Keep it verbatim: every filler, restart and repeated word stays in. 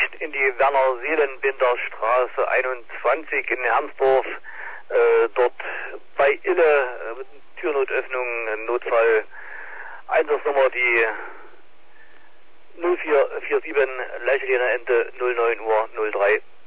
in die Werner-Seelenbinder-Straße einundzwanzig in Hermsdorf. Äh, dort bei Ille, äh, Türnotöffnung, Notfall, Einsatznummer die null vier vier sieben, Leicheliner Ente null neun Uhr null drei.